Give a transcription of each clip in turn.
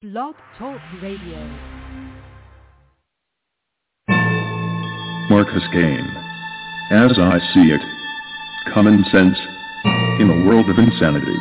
Blog Talk Radio. Marcus Kane. As I see it. Common sense. In a world of insanity.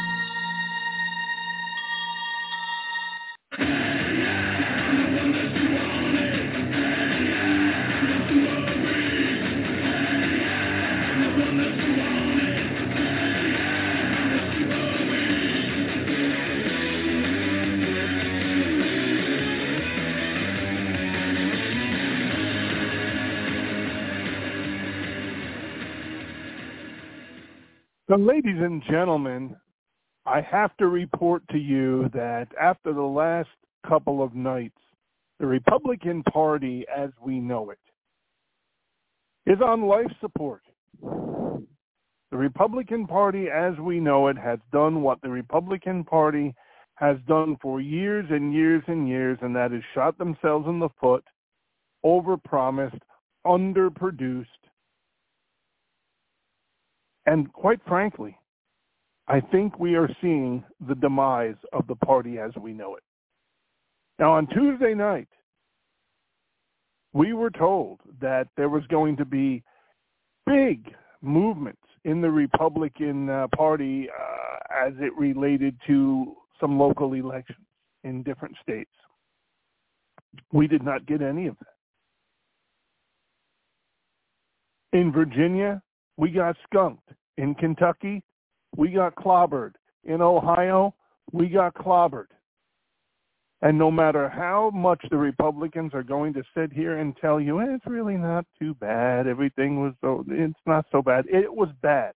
So, ladies and gentlemen, I have to report to you that after the last couple of nights, the Republican Party, as we know it, is on life support. The Republican Party, as we know it, has done what the Republican Party has done for years and years and years, and that is shot themselves in the foot, overpromised, underproduced. And quite frankly, I think we are seeing the demise of the party as we know it. Now, on Tuesday night, we were told that there was going to be big movements in the Republican Party as it related to some local elections in different states. We did not get any of that. In Virginia, we got skunked. In Kentucky, we got clobbered. In Ohio, we got clobbered. And no matter how much the Republicans are going to sit here and tell you, it's really not too bad, it's not so bad. It was bad.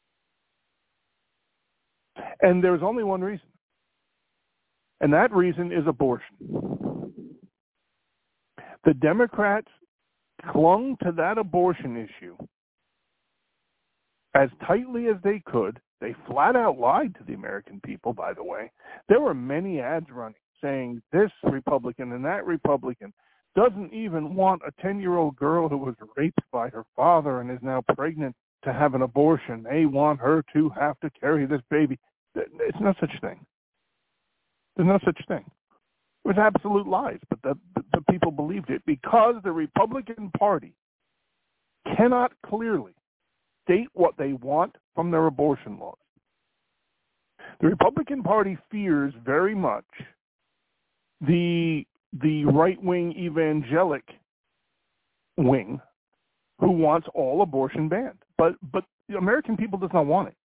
And there's only one reason. And that reason is abortion. The Democrats clung to that abortion issue as tightly as they could. They flat out lied to the American people, by the way. There were many ads running saying this Republican and that Republican doesn't even want a 10-year-old girl who was raped by her father and is now pregnant to have an abortion. They want her to have to carry this baby. It's no such thing. There's no such thing. It was absolute lies, but the people believed it because the Republican Party cannot clearly state what they want from their abortion laws. The Republican Party fears very much the right-wing evangelic wing who wants all abortion banned. But the American people does not want it.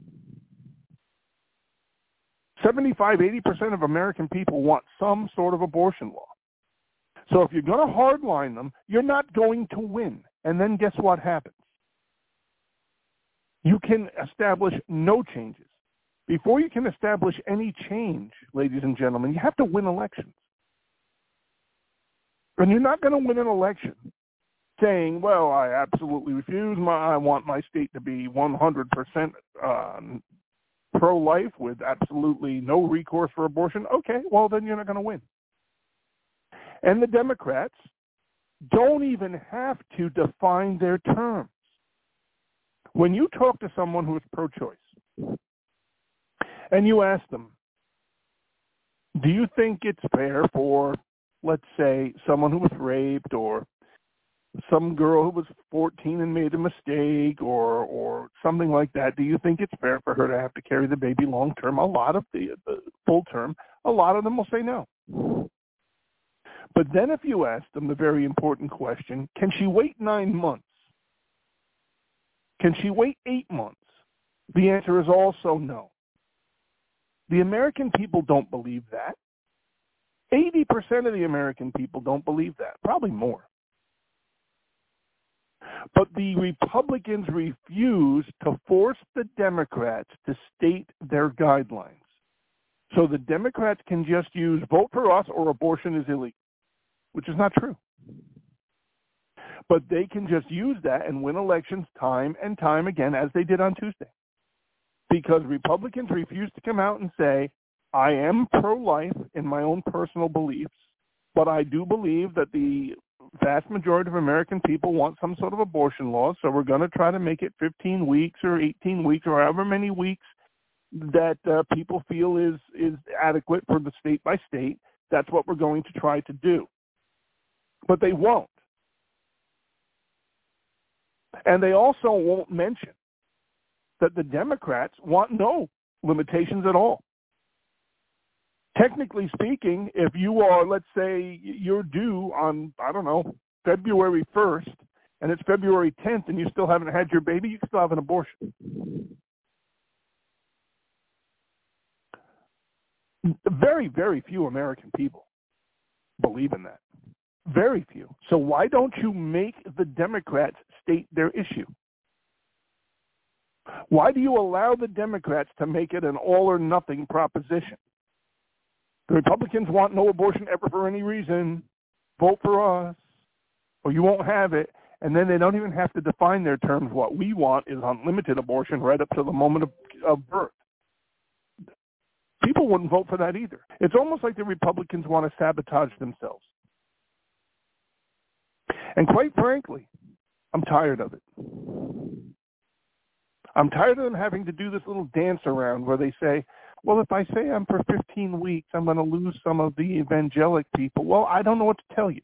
75-80% of American people want some sort of abortion law. So if you're going to hardline them, you're not going to win. And then guess what happens? You can establish no changes. Before you can establish any change, ladies and gentlemen, you have to win elections. And you're not going to win an election saying, well, I absolutely refuse. I want my state to be 100% pro-life with absolutely no recourse for abortion. Okay, well, then you're not going to win. And the Democrats don't even have to define their terms. When you talk to someone who is pro-choice and you ask them, do you think it's fair for, let's say, someone who was raped or some girl who was 14 and made a mistake or something like that, do you think it's fair for her to have to carry the baby long term? A lot of the full term, a lot of them will say no. But then if you ask them the very important question, can she wait 9 months? Can she wait 8 months? The answer is also no. The American people don't believe that. 80% of the American people don't believe that, probably more. But the Republicans refuse to force the Democrats to state their guidelines. So the Democrats can just use vote for us or abortion is illegal, which is not true. But they can just use that and win elections time and time again, as they did on Tuesday. Because Republicans refuse to come out and say, I am pro-life in my own personal beliefs, but I do believe that the vast majority of American people want some sort of abortion law, so we're going to try to make it 15 weeks or 18 weeks or however many weeks that people feel is adequate for the state by state. That's what we're going to try to do. But they won't. And they also won't mention that the Democrats want no limitations at all. Technically speaking, if you are, let's say, you're due on, I don't know, February 1st, and it's February 10th, and you still haven't had your baby, you can still have an abortion. Very, very few American people believe in that. Very few. So why don't you make the Democrats state their issue? Why do you allow the Democrats to make it an all-or-nothing proposition? The Republicans want no abortion ever for any reason. Vote for us, or you won't have it. And then they don't even have to define their terms. What we want is unlimited abortion right up to the moment of birth. People wouldn't vote for that either. It's almost like the Republicans want to sabotage themselves. And quite frankly, I'm tired of it. I'm tired of them having to do this little dance around where they say, well, if I say I'm for 15 weeks, I'm going to lose some of the evangelic people. Well, I don't know what to tell you.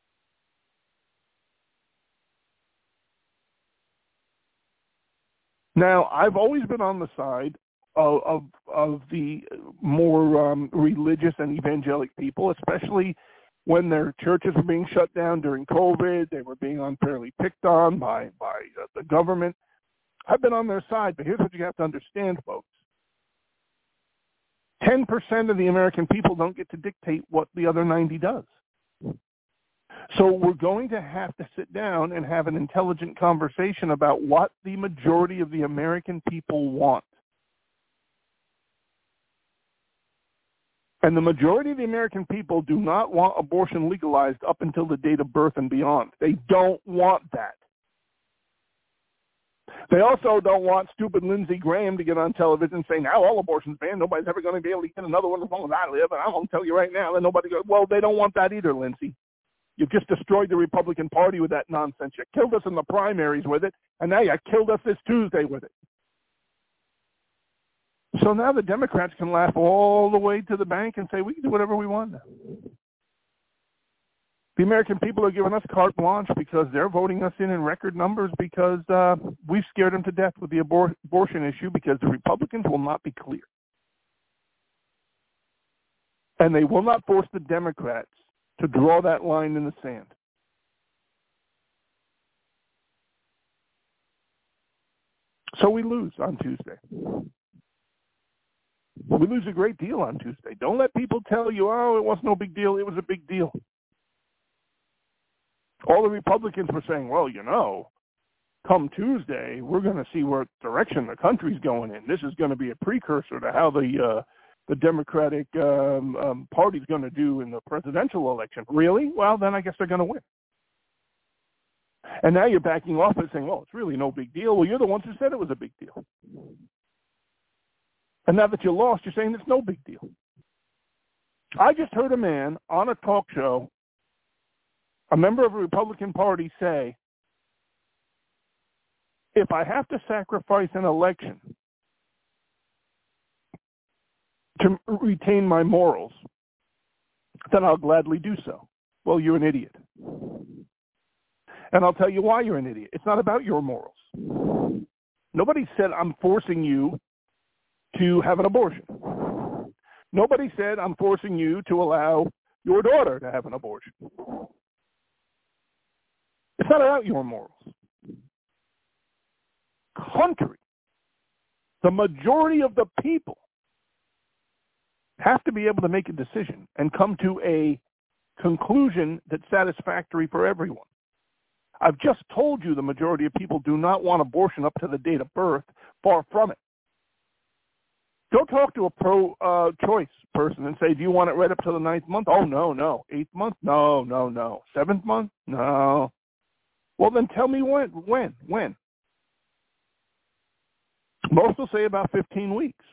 Now, I've always been on the side of the more religious and evangelic people, especially when their churches were being shut down during COVID. They were being unfairly picked on by the government. I've been on their side, but here's what you have to understand, folks. 10% of the American people don't get to dictate what the other 90 does. So we're going to have to sit down and have an intelligent conversation about what the majority of the American people want. And the majority of the American people do not want abortion legalized up until the date of birth and beyond. They don't want that. They also don't want stupid Lindsey Graham to get on television saying, now all abortion's banned, nobody's ever going to be able to get another one as long as I live, and I'm going to tell you right now that nobody goes, well, they don't want that either, Lindsey. You've just destroyed the Republican Party with that nonsense. You killed us in the primaries with it, and now you killed us this Tuesday with it. So now the Democrats can laugh all the way to the bank and say, we can do whatever we want now. The American people are giving us carte blanche because they're voting us in record numbers because we've scared them to death with the abortion issue because the Republicans will not be clear. And they will not force the Democrats to draw that line in the sand. So we lose on Tuesday. We lose a great deal on Tuesday. Don't let people tell you, oh, it was no big deal. It was a big deal. All the Republicans were saying, well, you know, come Tuesday, we're going to see what direction the country's going in. This is going to be a precursor to how the Democratic Party's going to do in the presidential election. Really? Well, then I guess they're going to win. And now you're backing off and saying, well, it's really no big deal. Well, you're the ones who said it was a big deal. And now that you lost, you're saying it's no big deal. I just heard a man on a talk show, a member of the Republican Party, say, if I have to sacrifice an election to retain my morals, then I'll gladly do so. Well, you're an idiot. And I'll tell you why you're an idiot. It's not about your morals. Nobody said I'm forcing you to have an abortion. Nobody said I'm forcing you to allow your daughter to have an abortion. It's not about your morals. Country, the majority of the people have to be able to make a decision and come to a conclusion that's satisfactory for everyone. I've just told you the majority of people do not want abortion up to the date of birth. Far from it. Go talk to a pro-choice person and say, do you want it right up to the 9th month? Oh, no. 8th month? No. 7th month? No. Well, then tell me when. Most will say about 15 weeks.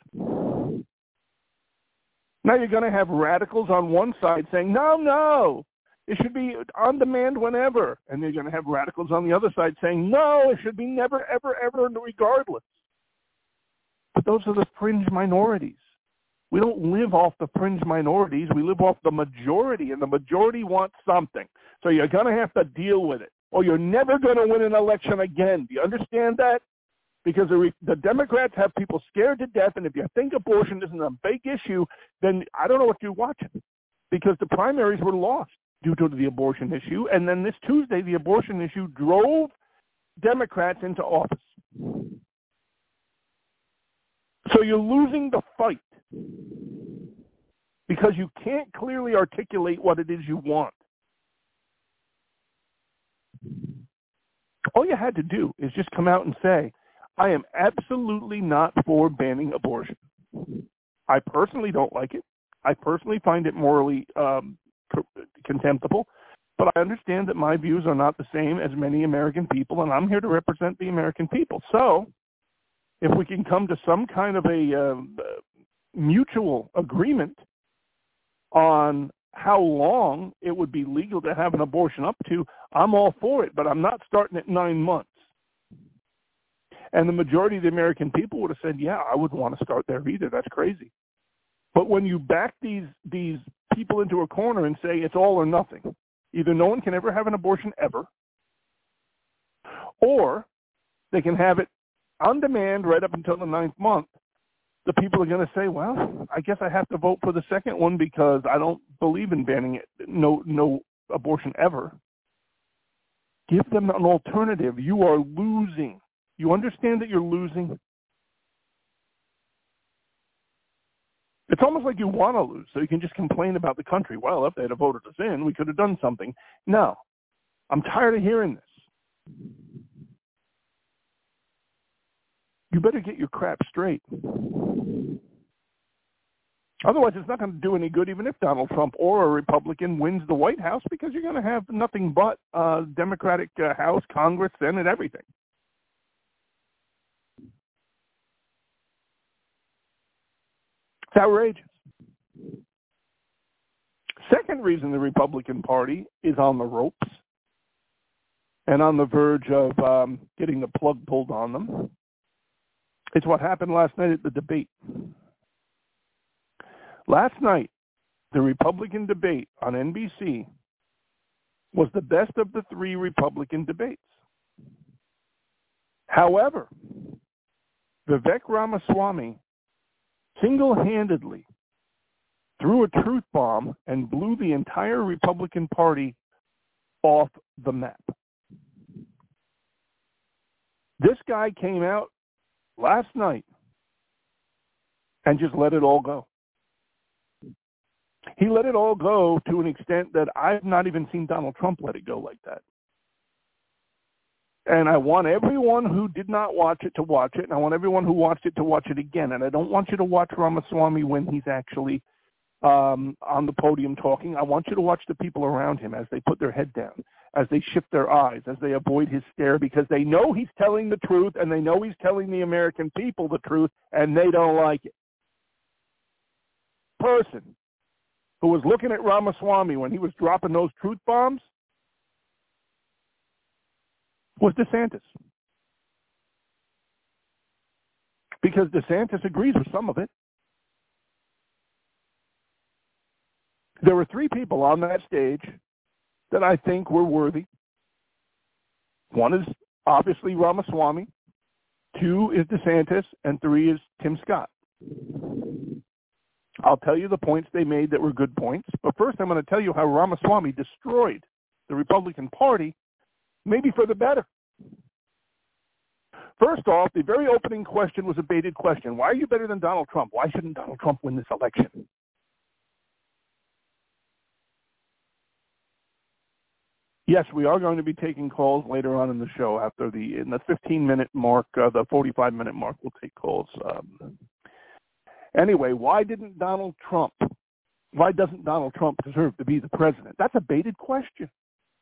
Now you're going to have radicals on one side saying, no, it should be on demand whenever. And you're going to have radicals on the other side saying, no, it should be never, ever, ever, regardless. But those are the fringe minorities. We don't live off the fringe minorities. We live off the majority, and the majority wants something. So you're going to have to deal with it, or you're never going to win an election again. Do you understand that? Because the Democrats have people scared to death, and if you think abortion isn't a big issue, then I don't know what you're watching, because the primaries were lost due to the abortion issue, and then this Tuesday the abortion issue drove Democrats into office. So you're losing the fight because you can't clearly articulate what it is you want. All you had to do is just come out and say, I am absolutely not for banning abortion. I personally don't like it. I personally find it morally contemptible, but I understand that my views are not the same as many American people, and I'm here to represent the American people. So if we can come to some kind of a mutual agreement on how long it would be legal to have an abortion up to, I'm all for it, but I'm not starting at 9 months. And the majority of the American people would have said, yeah, I wouldn't want to start there either. That's crazy. But when you back these people into a corner and say it's all or nothing, either no one can ever have an abortion ever, or they can have it on demand right up until the 9th month, the people are going to say, well, I guess I have to vote for the second one because I don't believe in banning it, no abortion ever. Give them an alternative. You are losing. You understand that you're losing? It's almost like you want to lose, so you can just complain about the country. Well, if they had voted us in, we could have done something. No. I'm tired of hearing this. You better get your crap straight. Otherwise, it's not going to do any good even if Donald Trump or a Republican wins the White House, because you're going to have nothing but Democratic House, Congress, Senate, everything. It's outrageous. Second reason the Republican Party is on the ropes and on the verge of getting the plug pulled on them, it's what happened last night at the debate. Last night, the Republican debate on NBC was the best of the 3 Republican debates. However, Vivek Ramaswamy single-handedly threw a truth bomb and blew the entire Republican Party off the map. This guy came out last night and just let it all go. He let it all go to an extent that I've not even seen Donald Trump let it go like that. And I want everyone who did not watch it to watch it, and I want everyone who watched it to watch it again. And I don't want you to watch Ramaswamy when he's actually on the podium talking. I want you to watch the people around him as they put their head down, as they shift their eyes, as they avoid his stare, because they know he's telling the truth, and they know he's telling the American people the truth, and they don't like it. Person who was looking at Ramaswamy when he was dropping those truth bombs was DeSantis. Because DeSantis agrees with some of it. There were 3 people on that stage that I think were worthy. One is obviously Ramaswamy, 2 is DeSantis, and 3 is Tim Scott. I'll tell you the points they made that were good points, but first I'm going to tell you how Ramaswamy destroyed the Republican Party, maybe for the better. First off, the very opening question was a baited question. Why are you better than Donald Trump? Why shouldn't Donald Trump win this election? Yes, we are going to be taking calls later on in the show after in the 15-minute mark, the 45-minute mark, we'll take calls. Anyway, why doesn't Donald Trump deserve to be the president? That's a baited question.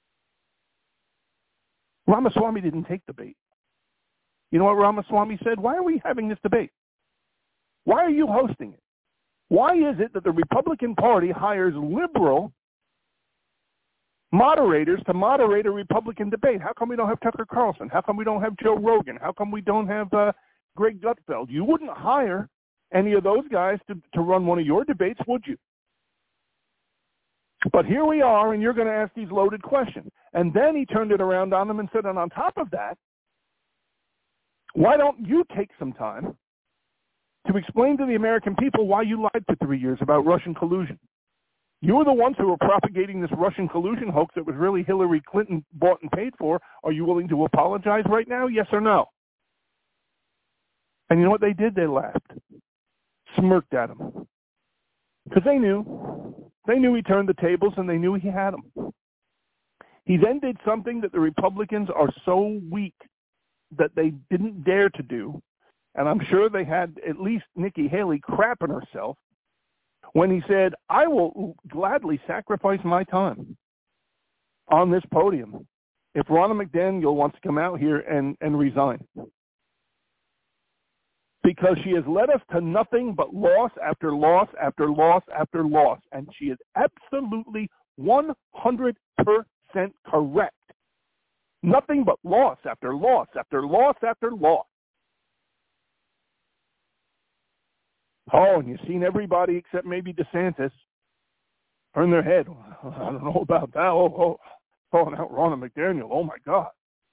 Ramaswamy didn't take the bait. You know what Ramaswamy said? Why are we having this debate? Why are you hosting it? Why is it that the Republican Party hires liberal moderators to moderate a Republican debate? How come we don't have Tucker Carlson? How come we don't have Joe Rogan? How come we don't have Greg Gutfeld. You wouldn't hire any of those guys to run one of your debates, would you? But here we are, and you're going to ask these loaded questions. And then he turned it around on them and said, and on top of that, why don't you take some time to explain to the American people why you lied for 3 years about Russian collusion? You were the ones who were propagating this Russian collusion hoax that was really Hillary Clinton bought and paid for. Are you willing to apologize right now, yes or no? And you know what they did? They laughed, smirked at him, because they knew. They knew he turned the tables, and they knew he had them. He then did something that the Republicans are so weak that they didn't dare to do, and I'm sure they had at least Nikki Haley crapping herself when he said, I will gladly sacrifice my time on this podium if Ronna McDaniel wants to come out here and resign. Because she has led us to nothing but loss after loss after loss after loss. And she is absolutely 100% correct. Nothing but loss after loss after loss after loss. Oh, and you've seen everybody except maybe DeSantis turn their head. I don't know about that. Calling out Ronna McDaniel. Oh, my God.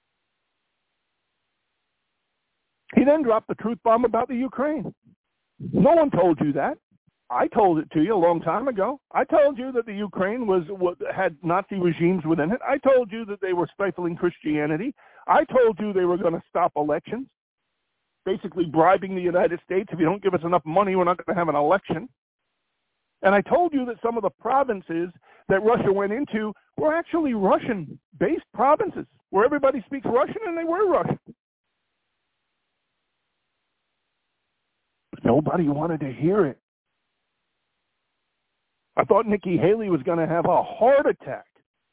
He then dropped the truth bomb about the Ukraine. No one told you that. I told it to you a long time ago. I told you that the Ukraine had Nazi regimes within it. I told you that they were stifling Christianity. I told you they were going to stop elections, basically bribing the United States. If you don't give us enough money, we're not going to have an election. And I told you that some of the provinces that Russia went into were actually Russian-based provinces where everybody speaks Russian, and they were Russian. Nobody wanted to hear it. I thought Nikki Haley was going to have a heart attack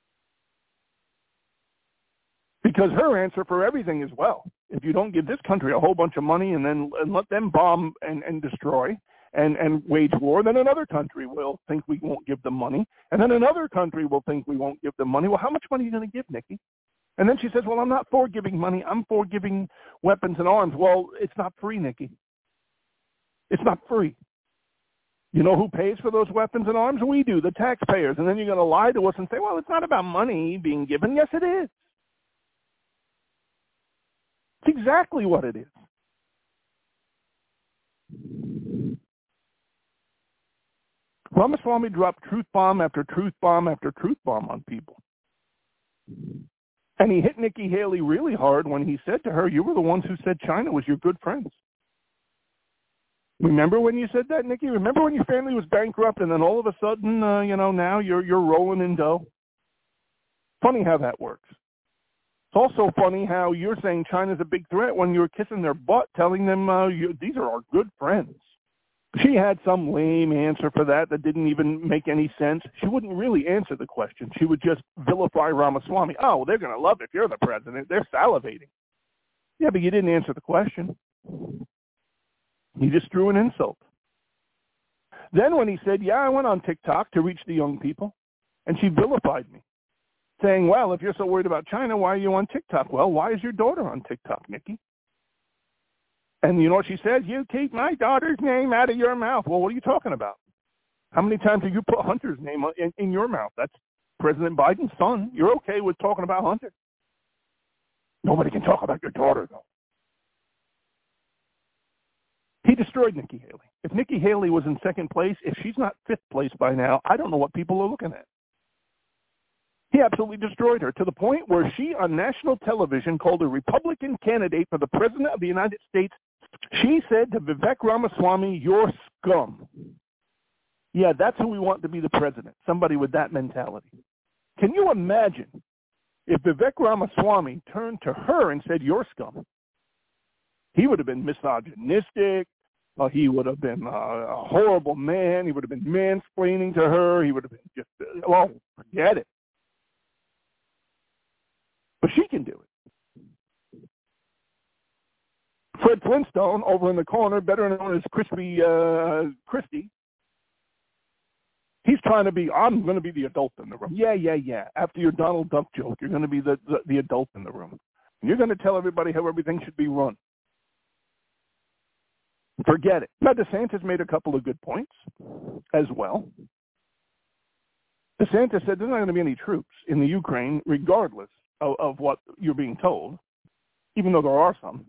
because her answer for everything is, well, if you don't give this country a whole bunch of money and let them bomb and destroy and wage war, then another country will think we won't give them money, and then another country will think we won't give them money. Well, how much money are you going to give, Nikki? And then she says, well, I'm not for giving money. I'm for giving weapons and arms. Well, it's not free, Nikki. It's not free. You know who pays for those weapons and arms? We do, the taxpayers. And then you're going to lie to us and say, well, it's not about money being given. Yes, it is. It's exactly what it is. Ramaswamy dropped truth bomb after truth bomb after truth bomb on people. And he hit Nikki Haley really hard when he said to her, you were the ones who said China was your good friends. Remember when you said that, Nikki? Remember when your family was bankrupt and then all of a sudden, now you're rolling in dough? Funny how that works. It's also funny how you're saying China's a big threat when you're kissing their butt, telling them these are our good friends. She had some lame answer for that didn't even make any sense. She wouldn't really answer the question. She would just vilify Ramaswamy. Oh, well, they're going to love it if you're the president. They're salivating. Yeah, but you didn't answer the question. He just threw an insult. Then when he said, yeah, I went on TikTok to reach the young people, and she vilified me, saying, well, if you're so worried about China, why are you on TikTok? Well, why is your daughter on TikTok, Nikki? And you know what she said? You keep my daughter's name out of your mouth. Well, what are you talking about? How many times have you put Hunter's name in your mouth? That's President Biden's son. You're okay with talking about Hunter. Nobody can talk about your daughter, though. He destroyed Nikki Haley. If Nikki Haley was in second place, if she's not fifth place by now, I don't know what people are looking at. He absolutely destroyed her to the point where she, on national television, called a Republican candidate for the president of the United States. She said to Vivek Ramaswamy, you're scum. Yeah, that's who we want to be the president, somebody with that mentality. Can you imagine if Vivek Ramaswamy turned to her and said, you're scum? He would have been misogynistic. He would have been a horrible man. He would have been mansplaining to her. He would have been just, well, forget it. But she can do it. Fred Flintstone, over in the corner, better known as Christie, he's trying to be, I'm going to be the adult in the room. Yeah. After your Donald Duck joke, you're going to be the adult in the room. And you're going to tell everybody how everything should be run. Forget it. Now, DeSantis made a couple of good points as well. DeSantis said there's not going to be any troops in the Ukraine regardless of what you're being told, even though there are some.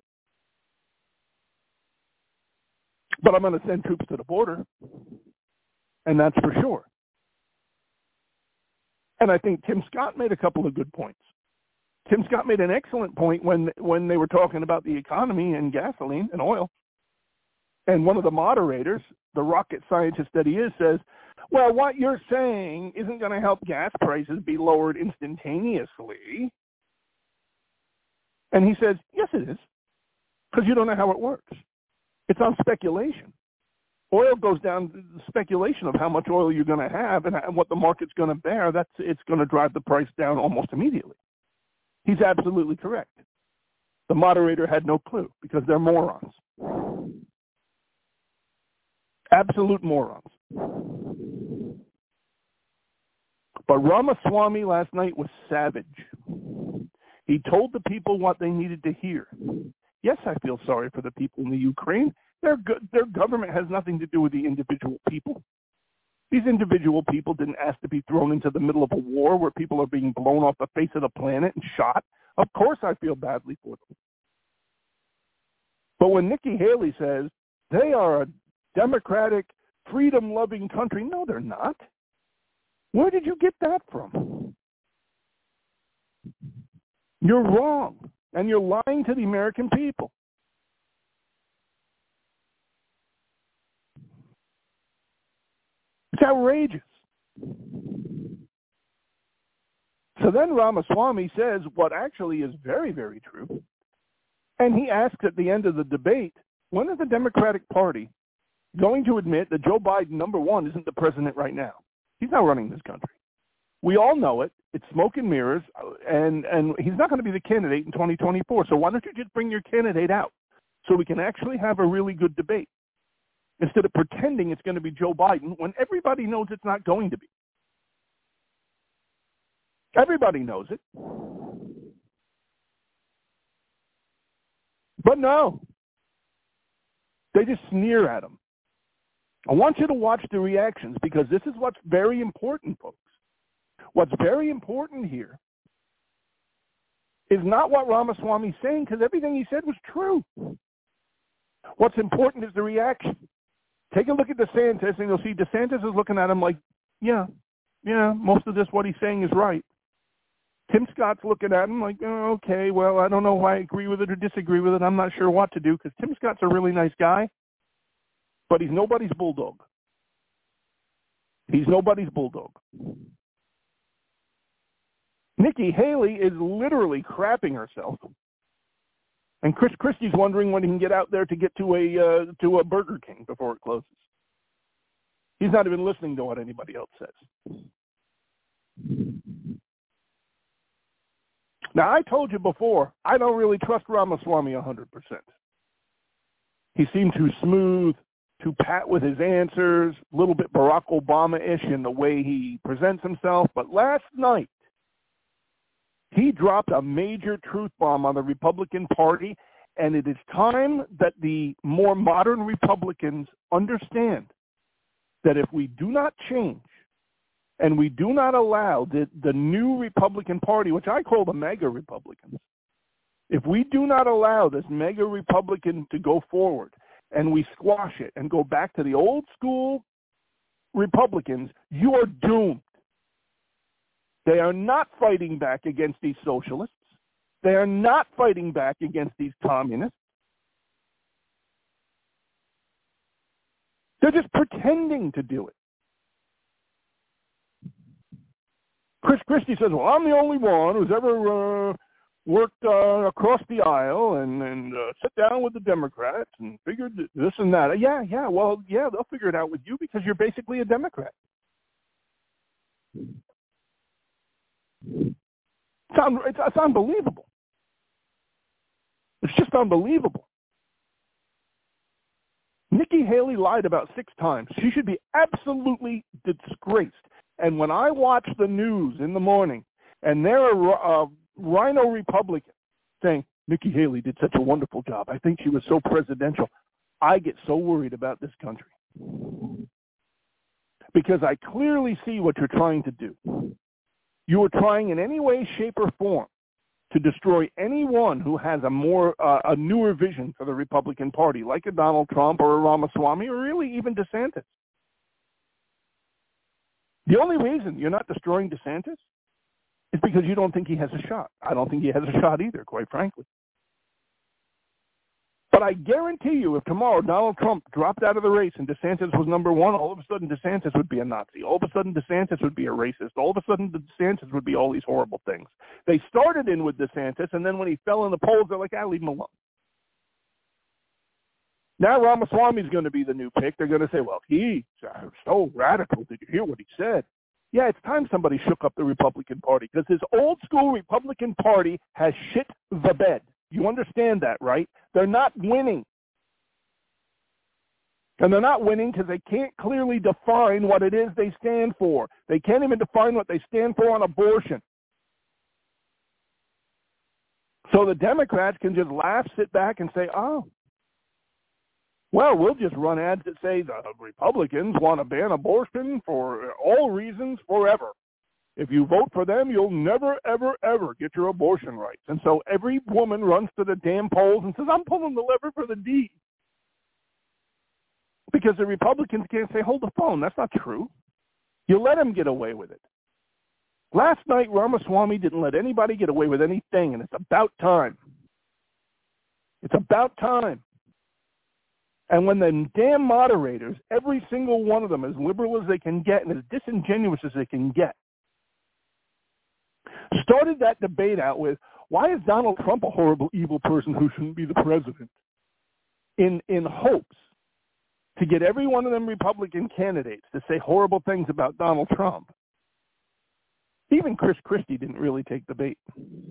But I'm going to send troops to the border, and that's for sure. And I think Tim Scott made a couple of good points. Tim Scott made an excellent point when they were talking about the economy and gasoline and oil. And one of the moderators, the rocket scientist that he is, says, well, what you're saying isn't going to help gas prices be lowered instantaneously. And he says, yes, it is, because you don't know how it works. It's on speculation. Oil goes down to the speculation of how much oil you're going to have and what the market's going to bear. It's going to drive the price down almost immediately. He's absolutely correct. The moderator had no clue because they're morons. Absolute morons. But Ramaswamy last night was savage. He told the people what they needed to hear. Yes, I feel sorry for the people in the Ukraine. Their government has nothing to do with the individual people. These individual people didn't ask to be thrown into the middle of a war where people are being blown off the face of the planet and shot. Of course I feel badly for them. But when Nikki Haley says they are a democratic, freedom-loving country, no, they're not. Where did you get that from? You're wrong, and you're lying to the American people. It's outrageous. So then Ramaswamy says what actually is very, very true. And he asks at the end of the debate, when is the Democratic Party going to admit that Joe Biden, number one, isn't the president right now? He's not running this country. We all know it. It's smoke and mirrors, and he's not going to be the candidate in 2024. So why don't you just bring your candidate out so we can actually have a really good debate instead of pretending it's going to be Joe Biden when everybody knows it's not going to be. Everybody knows it. But no, they just sneer at him. I want you to watch the reactions because this is what's very important, folks. What's very important here is not what Ramaswamy's saying, because everything he said was true. What's important is the reaction. Take a look at DeSantis, and you'll see DeSantis is looking at him like, yeah, most of this, what he's saying is right. Tim Scott's looking at him like, oh, okay, well, I don't know if I agree with it or disagree with it. I'm not sure what to do, because Tim Scott's a really nice guy, but he's nobody's bulldog. He's nobody's bulldog. Nikki Haley is literally crapping herself. And Chris Christie's wondering when he can get out there to get to a Burger King before it closes. He's not even listening to what anybody else says. Now, I told you before, I don't really trust Ramaswamy 100%. He seemed too smooth, too pat with his answers, a little bit Barack Obama-ish in the way he presents himself. But last night, he dropped a major truth bomb on the Republican Party, and it is time that the more modern Republicans understand that if we do not change and we do not allow the new Republican Party, which I call the MAGA Republicans, if we do not allow this MAGA Republican to go forward and we squash it and go back to the old school Republicans, you are doomed. They are not fighting back against these socialists. They are not fighting back against these communists. They're just pretending to do it. Chris Christie says, well, I'm the only one who's ever worked across the aisle and sat down with the Democrats and figured this and that. Yeah, they'll figure it out with you because you're basically a Democrat. It's unbelievable. It's just unbelievable. Nikki Haley lied about 6 times. She should be absolutely disgraced. And when I watch the news in the morning, and there are rhino Republicans saying, Nikki Haley did such a wonderful job. I think she was so presidential. I get so worried about this country because I clearly see what you're trying to do. You are trying in any way, shape, or form to destroy anyone who has a newer vision for the Republican Party, like a Donald Trump or a Ramaswamy or really even DeSantis. The only reason you're not destroying DeSantis is because you don't think he has a shot. I don't think he has a shot either, quite frankly. But I guarantee you, if tomorrow Donald Trump dropped out of the race and DeSantis was number one, all of a sudden DeSantis would be a Nazi. All of a sudden DeSantis would be a racist. All of a sudden DeSantis would be all these horrible things. They started in with DeSantis, and then when he fell in the polls, they're like, leave him alone. Now Ramaswamy's going to be the new pick. They're going to say, well, he's so radical. Did you hear what he said? Yeah, it's time somebody shook up the Republican Party because this old school Republican Party has shit the bed. You understand that, right? They're not winning. And they're not winning because they can't clearly define what it is they stand for. They can't even define what they stand for on abortion. So the Democrats can just laugh, sit back, and say, well, we'll just run ads that say the Republicans want to ban abortion for all reasons forever. If you vote for them, you'll never, ever, ever get your abortion rights. And so every woman runs to the damn polls and says, I'm pulling the lever for the D. Because the Republicans can't say, hold the phone. That's not true. You let them get away with it. Last night, Ramaswamy didn't let anybody get away with anything, and it's about time. It's about time. And when the damn moderators, every single one of them, as liberal as they can get and as disingenuous as they can get, started that debate out with, why is Donald Trump a horrible, evil person who shouldn't be the president? In hopes to get every one of them Republican candidates to say horrible things about Donald Trump. Even Chris Christie didn't really take the bait.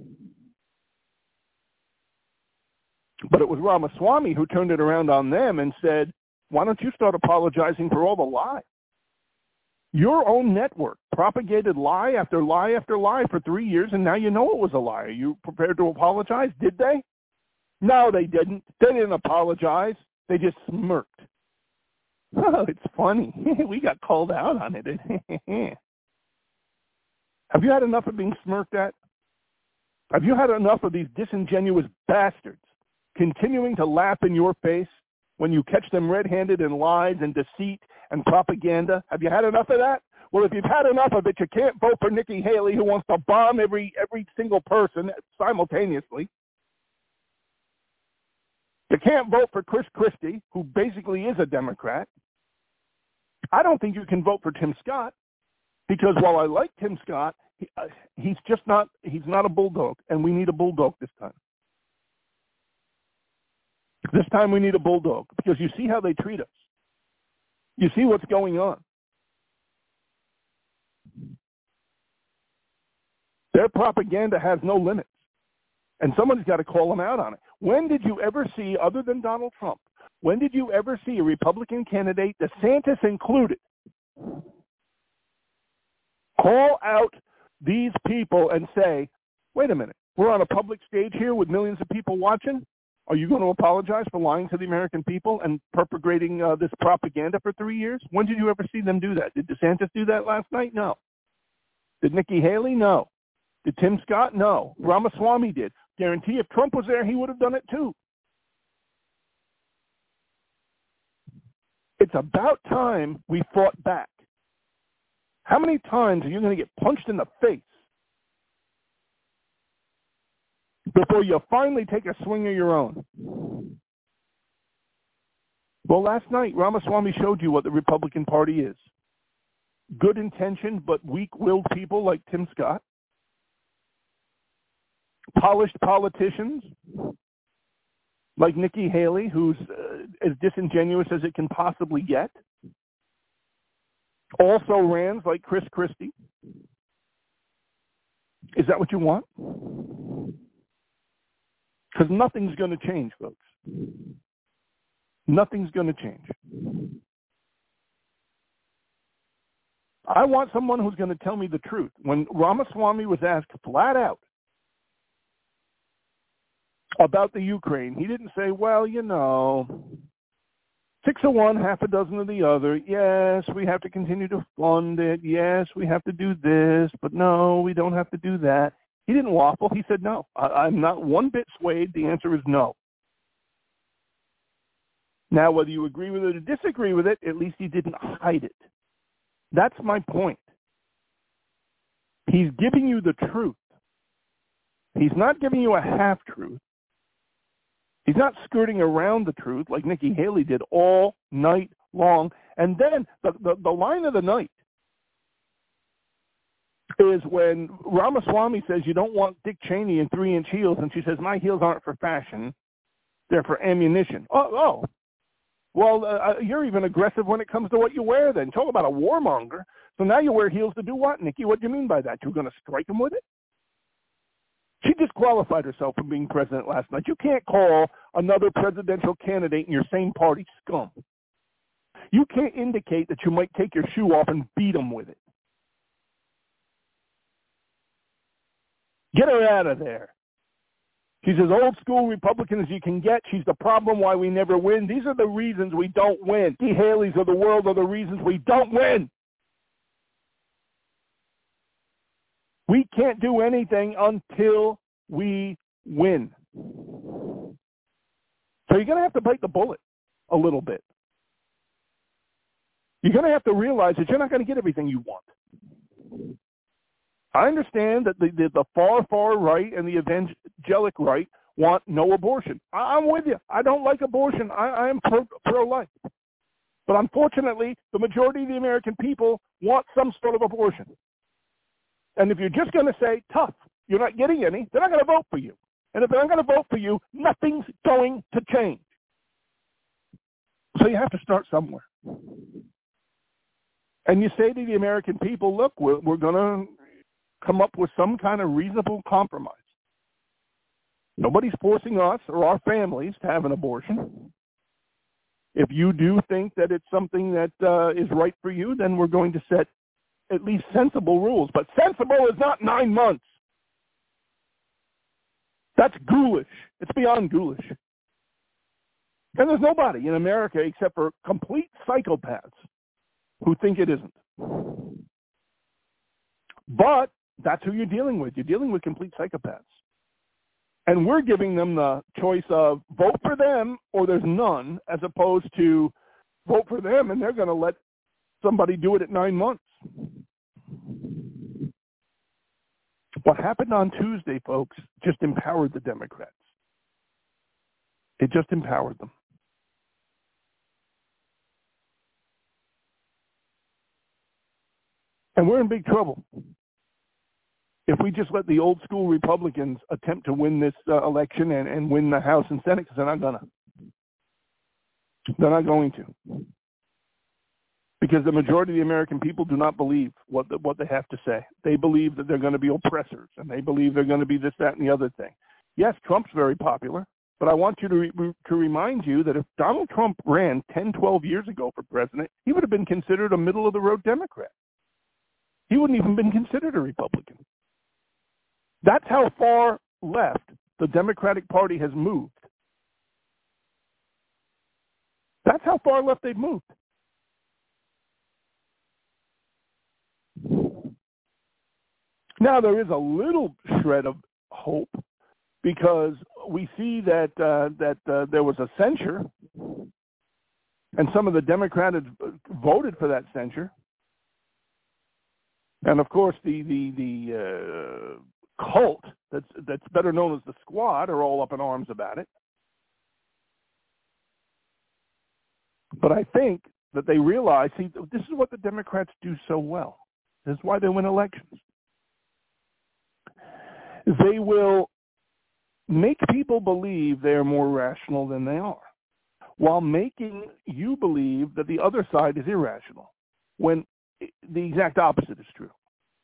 But it was Ramaswamy who turned it around on them and said, why don't you start apologizing for all the lies? Your own network propagated lie after lie after lie for 3 years, and now you know it was a lie. Are you prepared to apologize? Did they? No, they didn't. They didn't apologize. They just smirked. Oh, it's funny. We got called out on it. Have you had enough of being smirked at? Have you had enough of these disingenuous bastards continuing to laugh in your face when you catch them red-handed in lies and deceit and propaganda? Have you had enough of that? Well, if you've had enough of it, you can't vote for Nikki Haley, who wants to bomb every single person simultaneously. You can't vote for Chris Christie, who basically is a Democrat. I don't think you can vote for Tim Scott, because while I like Tim Scott, he's not a bulldog, and we need a bulldog this time. This time we need a bulldog, because you see how they treat us. You see what's going on. Their propaganda has no limits, and somebody's got to call them out on it. When did you ever see, other than Donald Trump, when did you ever see a Republican candidate, DeSantis included, call out these people and say, wait a minute, we're on a public stage here with millions of people watching? Are you going to apologize for lying to the American people and perpetrating this propaganda for 3 years? When did you ever see them do that? Did DeSantis do that last night? No. Did Nikki Haley? No. Did Tim Scott? No. Ramaswamy did. Guarantee if Trump was there, he would have done it too. It's about time we fought back. How many times are you going to get punched in the face before you finally take a swing of your own? Well, last night, Ramaswamy showed you what the Republican Party is. Good intentioned but weak-willed people like Tim Scott. Polished politicians like Nikki Haley, who's as disingenuous as it can possibly get. Also rans like Chris Christie. Is that what you want? Because nothing's going to change, folks. Nothing's going to change. I want someone who's going to tell me the truth. When Ramaswamy was asked flat out about the Ukraine, he didn't say, well, you know, 6 of one, half a dozen of the other. Yes, we have to continue to fund it. Yes, we have to do this, but no, we don't have to do that. He didn't waffle. He said no. I'm not one bit swayed. The answer is no. Now, whether you agree with it or disagree with it, at least he didn't hide it. That's my point. He's giving you the truth. He's not giving you a half-truth. He's not skirting around the truth like Nikki Haley did all night long. And then the line of the night is when Ramaswamy says you don't want Dick Cheney in 3-inch heels, and she says, my heels aren't for fashion, they're for ammunition. Well, you're even aggressive when it comes to what you wear then. Talk about a warmonger. So now you wear heels to do what, Nikki? What do you mean by that? You're going to strike him with it? She disqualified herself from being president last night. You can't call another presidential candidate in your same party scum. You can't indicate that you might take your shoe off and beat him with it. Get her out of there. She's as old school Republican as you can get. She's the problem why we never win. These are the reasons we don't win. The Haleys of the world are the reasons we don't win. We can't do anything until we win. So you're going to have to bite the bullet a little bit. You're going to have to realize that you're not going to get everything you want. I understand that the far right and the evangelic right want no abortion. I'm with you. I don't like abortion. I am pro-life. But unfortunately, the majority of the American people want some sort of abortion. And if you're just going to say, tough, you're not getting any, they're not going to vote for you. And if they're not going to vote for you, nothing's going to change. So you have to start somewhere. And you say to the American people, look, we're going to come up with some kind of reasonable compromise. Nobody's forcing us or our families to have an abortion. If you do think that it's something that is right for you, then we're going to set at least sensible rules. But sensible is not 9 months. That's ghoulish. It's beyond ghoulish. And there's nobody in America except for complete psychopaths who think it isn't. But that's who you're dealing with. You're dealing with complete psychopaths. And we're giving them the choice of vote for them or there's none, as opposed to vote for them and they're going to let somebody do it at 9 months. What happened on Tuesday, folks, just empowered the Democrats. It just empowered them. And we're in big trouble if we just let the old school Republicans attempt to win this election and win the House and Senate, because they're not gonna. They're not going to. Because the majority of the American people do not believe what they have to say. They believe that they're going to be oppressors, and they believe they're going to be this, that, and the other thing. Yes, Trump's very popular, but I want you to remind you that if Donald Trump ran 10, 12 years ago for president, he would have been considered a middle-of-the-road Democrat. He wouldn't even been considered a Republican. That's how far left the Democratic Party has moved. That's how far left they've moved. Now, there is a little shred of hope because we see that there was a censure, and some of the Democrats voted for that censure. And, of course, the cult that's better known as the Squad are all up in arms about it. But I think that they realize, see, this is what the Democrats do so well. This is why they win elections. They will make people believe they're more rational than they are, while making you believe that the other side is irrational, when the exact opposite is true.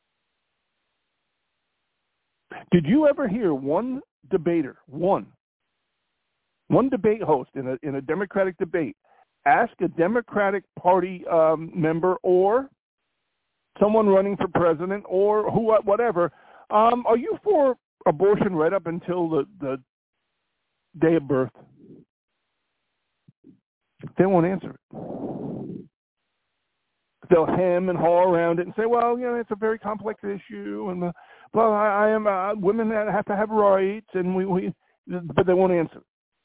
Did you ever hear one debater, one debate host in a Democratic debate, ask a Democratic Party member or someone running for president or whatever, are you for abortion right up until the day of birth? They won't answer it. They'll hem and haw around it and say, well, it's a very complex issue, and I am women that have to have rights, and but they won't answer it.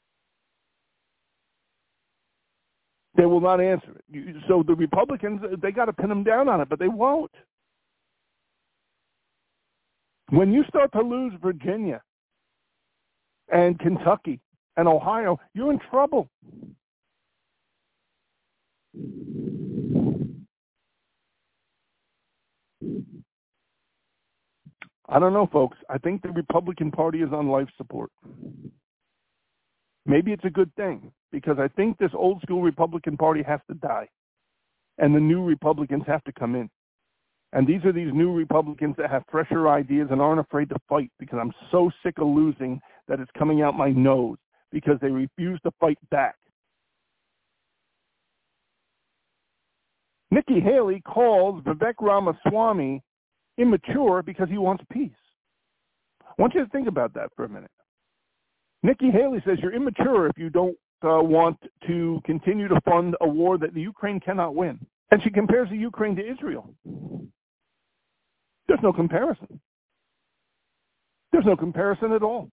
They will not answer it. So the Republicans, they got to pin them down on it, but they won't. When you start to lose Virginia and Kentucky and Ohio, you're in trouble. I don't know, folks. I think the Republican Party is on life support. Maybe it's a good thing, because I think this old school Republican Party has to die, and the new Republicans have to come in. And these are these new Republicans that have fresher ideas and aren't afraid to fight, because I'm so sick of losing that it's coming out my nose, because they refuse to fight back. Nikki Haley calls Vivek Ramaswamy immature because he wants peace. I want you to think about that for a minute. Nikki Haley says you're immature if you don't want to continue to fund a war that the Ukraine cannot win. And she compares the Ukraine to Israel. There's no comparison. There's no comparison at all.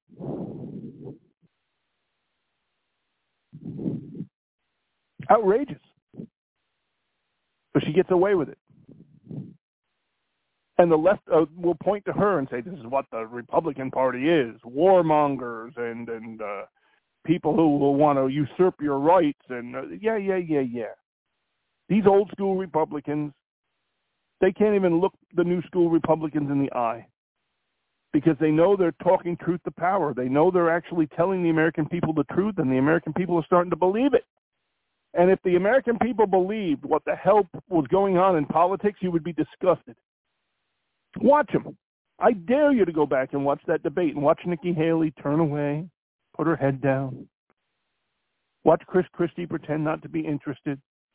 Outrageous. But she gets away with it. And the left will point to her and say, this is what the Republican Party is, warmongers and people who will want to usurp your rights. And yeah. These old school Republicans, they can't even look the new school Republicans in the eye, because they know they're talking truth to power. They know they're actually telling the American people the truth, and the American people are starting to believe it. And if the American people believed what the hell was going on in politics, you would be disgusted. Watch them. I dare you to go back and watch that debate and watch Nikki Haley turn away, put her head down. Watch Chris Christie pretend not to be interested.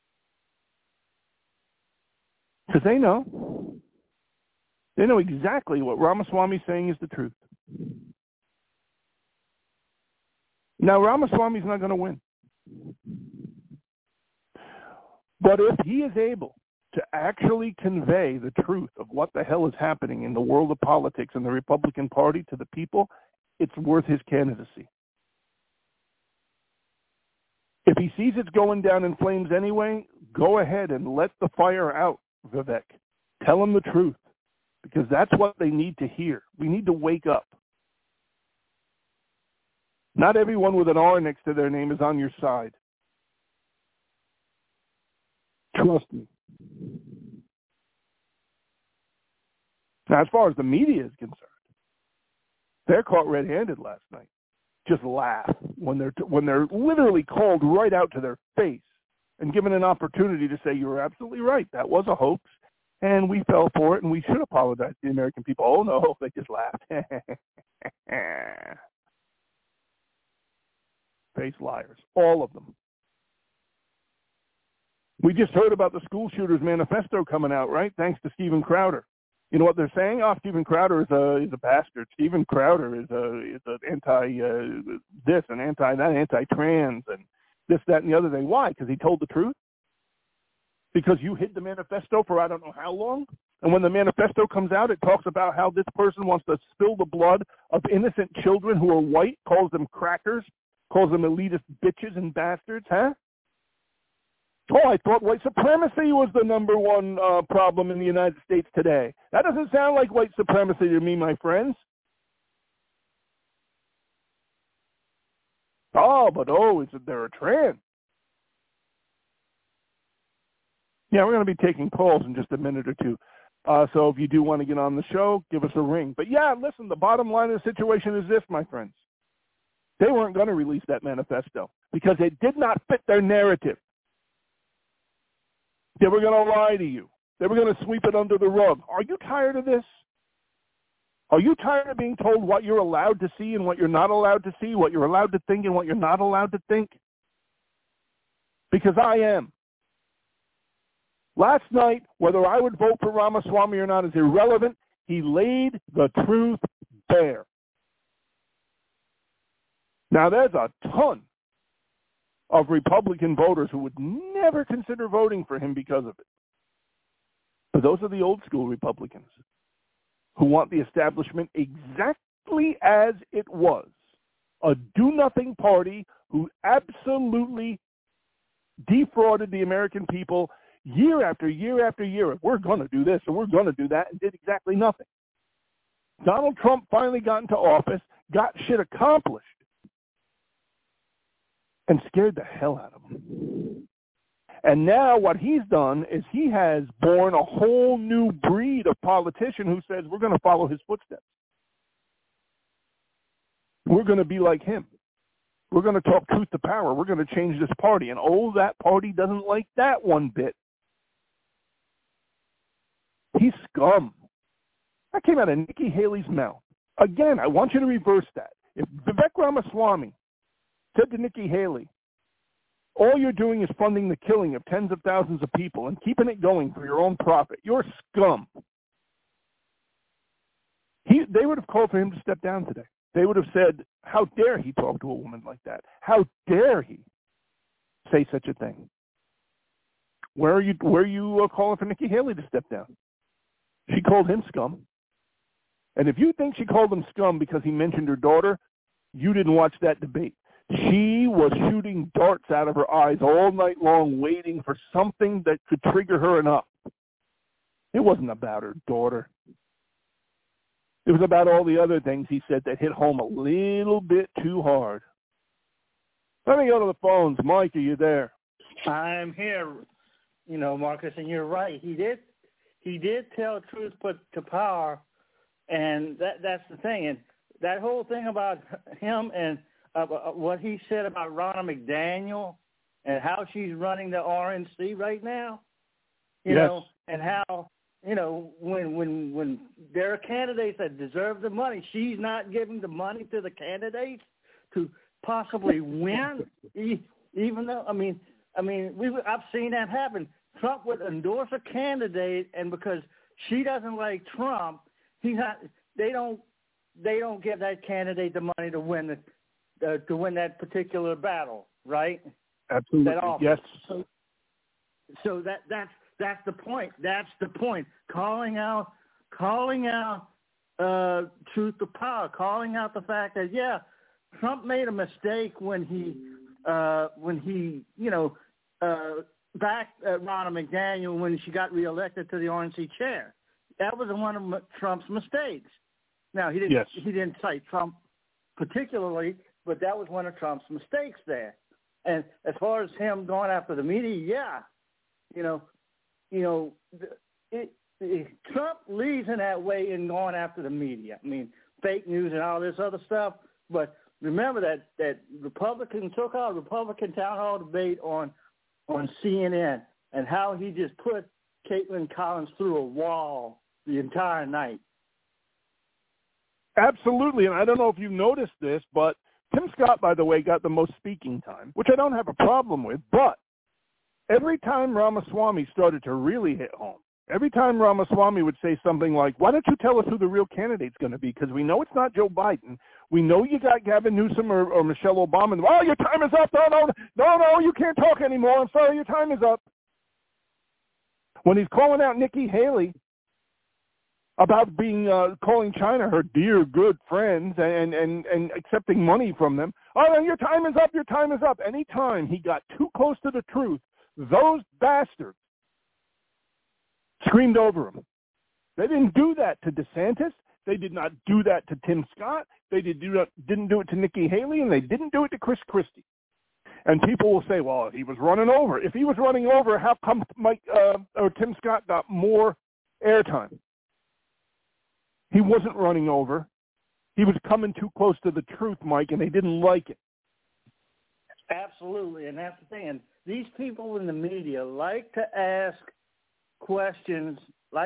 Because they know. They know exactly what Ramaswamy's saying is the truth. Now, Ramaswamy's not going to win. But if he is able to actually convey the truth of what the hell is happening in the world of politics and the Republican Party to the people, it's worth his candidacy. If he sees it's going down in flames anyway, go ahead and let the fire out, Vivek. Tell them the truth, because that's what they need to hear. We need to wake up. Not everyone with an R next to their name is on your side. Trust me. Now, as far as the media is concerned, they're caught red-handed last night. Just laugh when they're literally called right out to their face and given an opportunity to say, you were absolutely right, that was a hoax, and we fell for it, and we should apologize to the American people. Oh, no, they just laughed. Face liars, all of them. We just heard about the school shooters manifesto coming out, right? Thanks to Steven Crowder. You know what they're saying? Oh, Steven Crowder is a bastard. Steven Crowder is an anti this and anti that, anti-trans, and this, that, and the other thing. Why? Because he told the truth? Because you hid the manifesto for I don't know how long? And when the manifesto comes out, it talks about how this person wants to spill the blood of innocent children who are white, calls them crackers, calls them elitist bitches and bastards, huh? Oh, I thought white supremacy was the number one problem in the United States today. That doesn't sound like white supremacy to me, my friends. Oh, but they're a trans. Yeah, we're going to be taking calls in just a minute or two. So if you do want to get on the show, give us a ring. But yeah, listen, the bottom line of the situation is this, my friends. They weren't going to release that manifesto because it did not fit their narrative. They were going to lie to you. They were going to sweep it under the rug. Are you tired of this? Are you tired of being told what you're allowed to see and what you're not allowed to see, what you're allowed to think and what you're not allowed to think? Because I am. Last night, whether I would vote for Ramaswamy or not is irrelevant. He laid the truth bare. Now, there's a ton of Republican voters who would never consider voting for him because of it. But those are the old school Republicans who want the establishment exactly as it was, a do-nothing party who absolutely defrauded the American people year after year after year. We're going to do this and we're going to do that, and did exactly nothing. Donald Trump finally got into office, got shit accomplished, and scared the hell out of them. And now what he's done is he has born a whole new breed of politician who says we're going to follow his footsteps. We're going to be like him. We're going to talk truth to power. We're going to change this party. And that party doesn't like that one bit. He's scum. That came out of Nikki Haley's mouth. Again, I want you to reverse that. If Vivek Ramaswamy said to Nikki Haley, all you're doing is funding the killing of tens of thousands of people and keeping it going for your own profit, you're scum. They would have called for him to step down today. They would have said, how dare he talk to a woman like that? How dare he say such a thing? Where are you calling for Nikki Haley to step down? She called him scum. And if you think she called him scum because he mentioned her daughter, you didn't watch that debate. She was shooting darts out of her eyes all night long, waiting for something that could trigger her enough. It wasn't about her daughter. It was about all the other things he said that hit home a little bit too hard. Let me go to the phones. Mike, are you there? I'm here, Marcus, and you're right. He did tell truth put to power, and that's the thing. And that whole thing about him and what he said about Ronna McDaniel and how she's running the RNC right now, you know, and how, when there are candidates that deserve the money, she's not giving the money to the candidates to possibly win, even though, I've seen that happen. Trump would endorse a candidate, and because she doesn't like Trump, they don't give that candidate the money to win that particular battle, right? Absolutely. Yes. So that's the point. That's the point. Calling out truth to power. Calling out the fact that Trump made a mistake when he backed Ronna McDaniel when she got reelected to the RNC chair. That was one of Trump's mistakes. Now he didn't cite Trump particularly, but that was one of Trump's mistakes there. And as far as him going after the media, Trump leads in that way in going after the media. Fake news and all this other stuff. But remember that Republican so-called Republican town hall debate on CNN and how he just put Caitlin Collins through a wall the entire night. Absolutely, and I don't know if you noticed this, but Tim Scott, by the way, got the most speaking time, which I don't have a problem with, but every time Ramaswamy started to really hit home, every time Ramaswamy would say something like, why don't you tell us who the real candidate's going to be, because we know it's not Joe Biden. We know you got Gavin Newsom or Michelle Obama. Oh, your time is up. No, you can't talk anymore. I'm sorry, your time is up. When he's calling out Nikki Haley about calling China her dear good friends and accepting money from them, oh, your time is up, your time is up. Anytime he got too close to the truth, those bastards screamed over him. They didn't do that to DeSantis. They did not do that to Tim Scott. They didn't do it to Nikki Haley, and they didn't do it to Chris Christie. And people will say, well, he was running over. If he was running over, how come Tim Scott got more airtime? He wasn't running over. He was coming too close to the truth, Mike, and they didn't like it. Absolutely, and that's the thing. And these people in the media like to ask questions,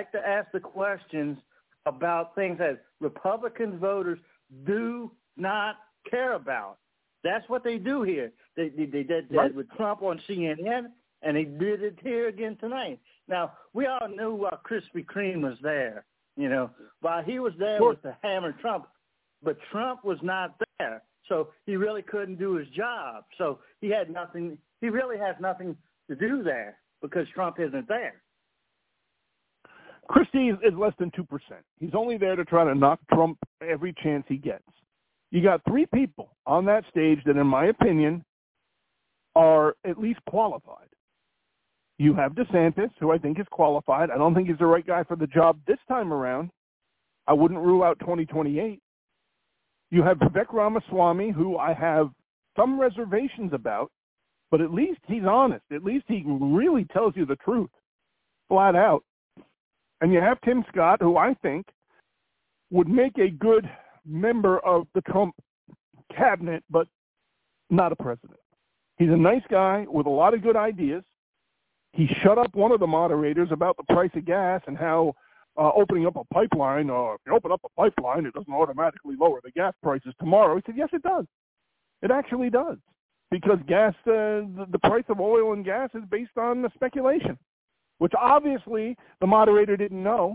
about things that Republican voters do not care about. That's what they do here. They did that with Trump on CNN, and they did it here again tonight. Now, we all knew while Krispy Kreme was there, while he was there with the hammer Trump, but Trump was not there. So he really couldn't do his job. So he really has nothing to do there because Trump isn't there. Christie is less than 2%. He's only there to try to knock Trump every chance he gets. You got three people on that stage that, in my opinion, are at least qualified. You have DeSantis, who I think is qualified. I don't think he's the right guy for the job this time around. I wouldn't rule out 2028. You have Vivek Ramaswamy, who I have some reservations about, but at least he's honest. At least he really tells you the truth, flat out. And you have Tim Scott, who I think would make a good member of the Trump cabinet, but not a president. He's a nice guy with a lot of good ideas. He shut up one of the moderators about the price of gas and how opening up a pipeline, if you open up a pipeline, it doesn't automatically lower the gas prices tomorrow. He said, yes, it does. It actually does. Because gas, the price of oil and gas is based on the speculation, which obviously the moderator didn't know.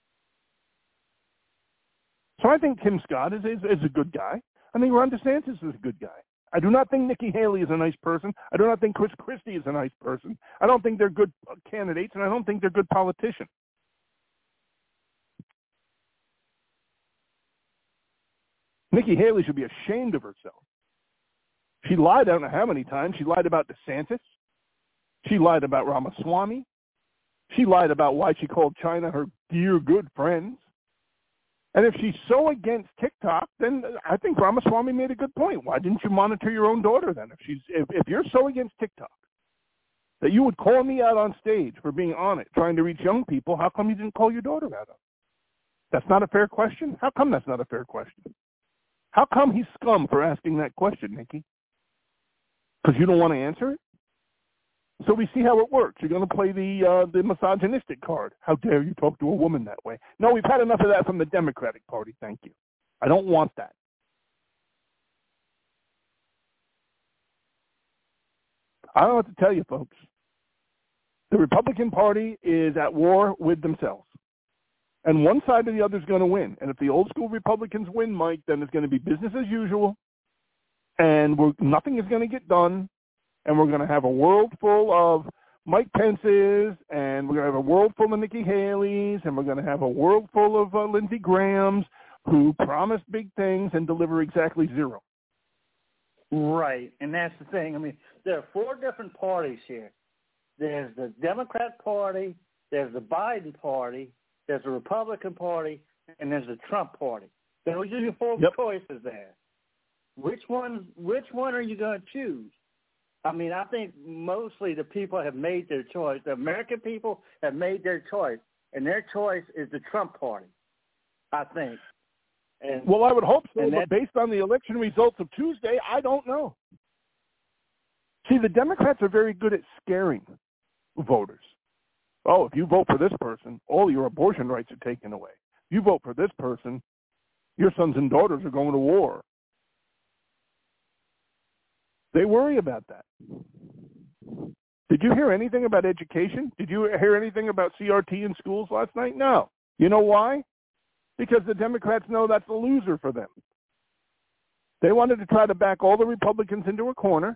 So I think Tim Scott is a good guy. I think Ron DeSantis is a good guy. I do not think Nikki Haley is a nice person. I do not think Chris Christie is a nice person. I don't think they're good candidates, and I don't think they're good politicians. Nikki Haley should be ashamed of herself. She lied, I don't know how many times. She lied about DeSantis. She lied about Ramaswamy. She lied about why she called China her dear good friends. And if she's so against TikTok, then I think Ramaswamy made a good point. Why didn't you monitor your own daughter then? If you're so against TikTok that you would call me out on stage for being on it, trying to reach young people, how come you didn't call your daughter out on it? That's not a fair question? How come that's not a fair question? How come he's scum for asking that question, Nikki? Because you don't want to answer it? So we see how it works. You're going to play the misogynistic card. How dare you talk to a woman that way? No, we've had enough of that from the Democratic Party. Thank you. I don't want that. I don't know what to tell you, folks. The Republican Party is at war with themselves. And one side or the other is going to win. And if the old school Republicans win, Mike, then it's going to be business as usual. And nothing is going to get done. And we're going to have a world full of Mike Pence's, and we're going to have a world full of Nikki Haley's, and we're going to have a world full of Lindsey Graham's who promise big things and deliver exactly zero. Right, and that's the thing. I mean, there are four different parties here. There's the Democrat Party, there's the Biden Party, there's the Republican Party, and there's the Trump Party. So we give you four choices there. Which one are you going to choose? I mean, I think mostly the people have made their choice. The American people have made their choice, and their choice is the Trump Party, I think. And, well, I would hope so, but based on the election results of Tuesday, I don't know. See, the Democrats are very good at scaring voters. Oh, if you vote for this person, all your abortion rights are taken away. You vote for this person, your sons and daughters are going to war. They worry about that. Did you hear anything about education? Did you hear anything about CRT in schools last night? No. You know why? Because the Democrats know that's a loser for them. They wanted to try to back all the Republicans into a corner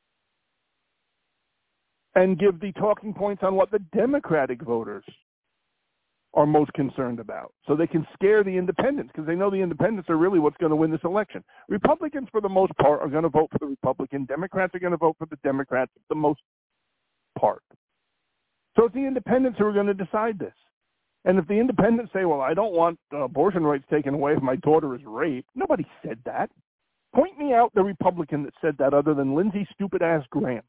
and give the talking points on what the Democratic voters are most concerned about. So they can scare the independents because they know the independents are really what's going to win this election. Republicans, for the most part, are going to vote for the Republican. Democrats are going to vote for the Democrats for the most part. So it's the independents who are going to decide this. And if the independents say, well, I don't want abortion rights taken away if my daughter is raped, nobody said that. Point me out the Republican that said that other than Lindsey stupid-ass Graham.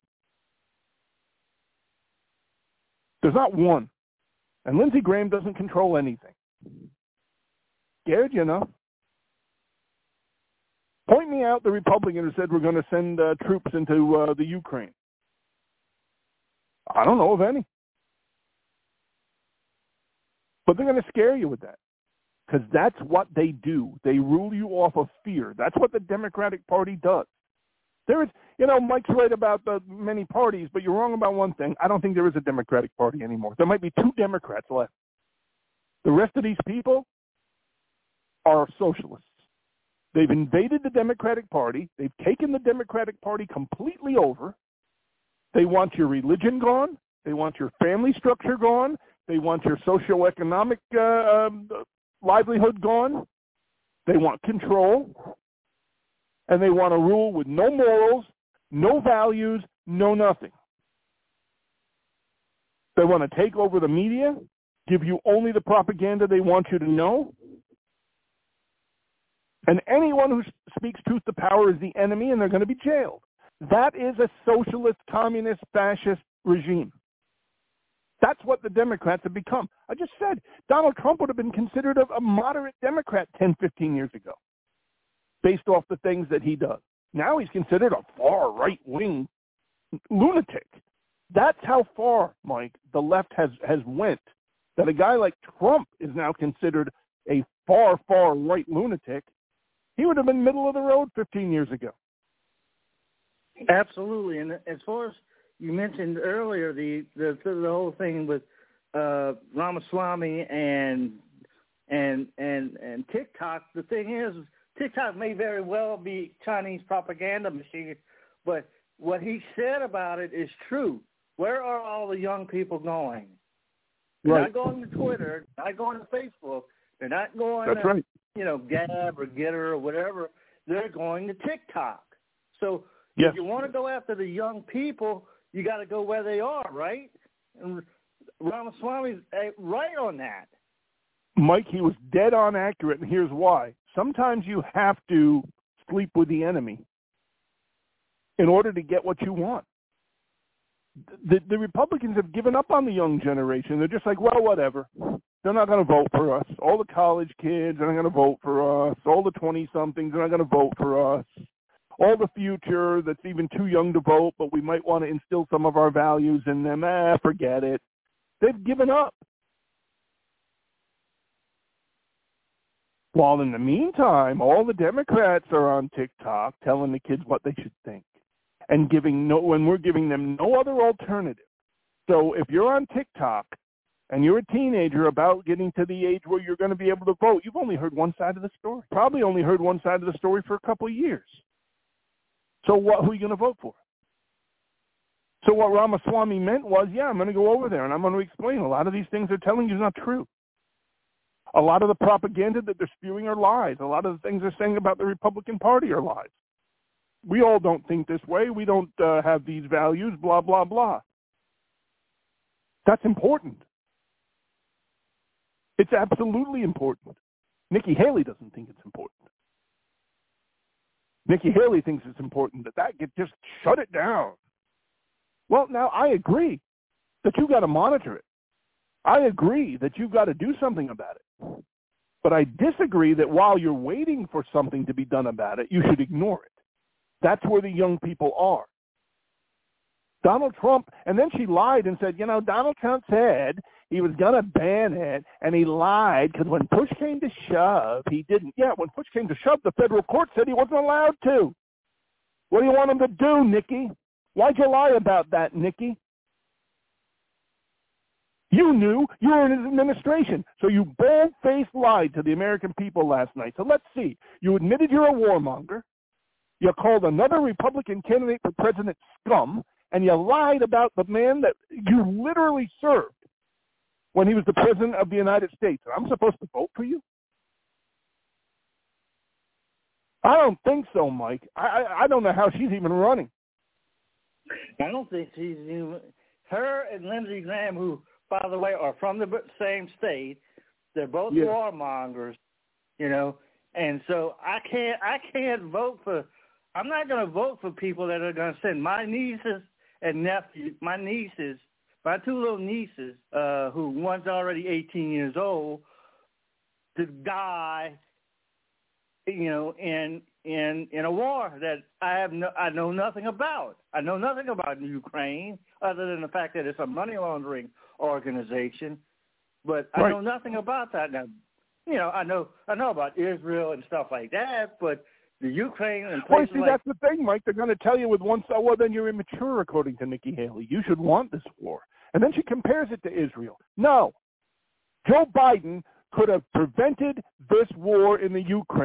There's not one. And Lindsey Graham doesn't control anything. Scared you enough? Point me out the Republican who said we're going to send troops into the Ukraine. I don't know of any. But they're going to scare you with that. Because that's what they do. They rule you off of fear. That's what the Democratic Party does. There is, Mike's right about the many parties, but you're wrong about one thing. I don't think there is a Democratic Party anymore. There might be 2 Democrats left. The rest of these people are socialists. They've invaded the Democratic Party. They've taken the Democratic Party completely over. They want your religion gone. They want your family structure gone. They want your socioeconomic livelihood gone. They want control. And they want to rule with no morals, no values, no nothing. They want to take over the media, give you only the propaganda they want you to know. And anyone who speaks truth to power is the enemy, and they're going to be jailed. That is a socialist, communist, fascist regime. That's what the Democrats have become. I just said Donald Trump would have been considered a moderate Democrat 10, 15 years ago, based off the things that he does. Now he's considered a far right-wing lunatic. That's how far, Mike, the left has went, that a guy like Trump is now considered a far, far right lunatic. He would have been middle of the road 15 years ago. Absolutely. And as far as you mentioned earlier, the whole thing with Ramaswamy and TikTok, the thing is, TikTok may very well be Chinese propaganda machine, but what he said about it is true. Where are all the young people going? They're not going to Twitter, not going to Facebook. They're not going to, Gab or Getter or whatever. They're going to TikTok. So if you want to go after the young people, you got to go where they are, right? And Ramaswamy's right on that. Mike, he was dead on accurate, and here's why. Sometimes you have to sleep with the enemy in order to get what you want. The Republicans have given up on the young generation. They're just like, well, whatever. They're not going to vote for us. All the college kids are not going to vote for us. All the 20-somethings are not going to vote for us. All the future that's even too young to vote, but we might want to instill some of our values in them. Forget it. They've given up. While in the meantime, all the Democrats are on TikTok telling the kids what they should think and when we're giving them no other alternative. So if you're on TikTok and you're a teenager about getting to the age where you're going to be able to vote, you've only heard one side of the story. Probably only heard one side of the story for a couple of years. So who are you going to vote for? So what Ramaswamy meant was, I'm going to go over there and I'm going to explain a lot of these things they're telling you is not true. A lot of the propaganda that they're spewing are lies. A lot of the things they're saying about the Republican Party are lies. We all don't think this way. We don't have these values, blah, blah, blah. That's important. It's absolutely important. Nikki Haley doesn't think it's important. Nikki Haley thinks it's important that get just shut it down. Well, now I agree that you got to monitor it. I agree that you've got to do something about it. But I disagree that while you're waiting for something to be done about it, you should ignore it. That's where the young people are. Donald Trump, and then she lied and said, Donald Trump said he was going to ban it, and he lied because when push came to shove, he didn't. Yeah, when push came to shove, the federal court said he wasn't allowed to. What do you want him to do, Nikki? Why'd you lie about that, Nikki? You knew. You were in his administration. So you bold-faced lied to the American people last night. So let's see. You admitted you're a warmonger. You called another Republican candidate for president scum, and you lied about the man that you literally served when he was the president of the United States. I'm supposed to vote for you? I don't think so, Mike. I don't know how she's even running. I don't think she's even. Her and Lindsey Graham, who, by the way, are from the same state, they're both warmongers, and so I can't vote for. I'm not going to vote for people that are going to send my nieces and nephews, my two little nieces, who one's already 18 years old, to die, in a war that I know nothing about. I know nothing about Ukraine other than the fact that it's a money laundering organization, but I know nothing about that. Now, I know about Israel and stuff like that, but the Ukraine and places that's the thing, Mike. They're going to tell you with one side, well, then you're immature, according to Nikki Haley. You should want this war. And then she compares it to Israel. No. Joe Biden could have prevented this war in the Ukraine.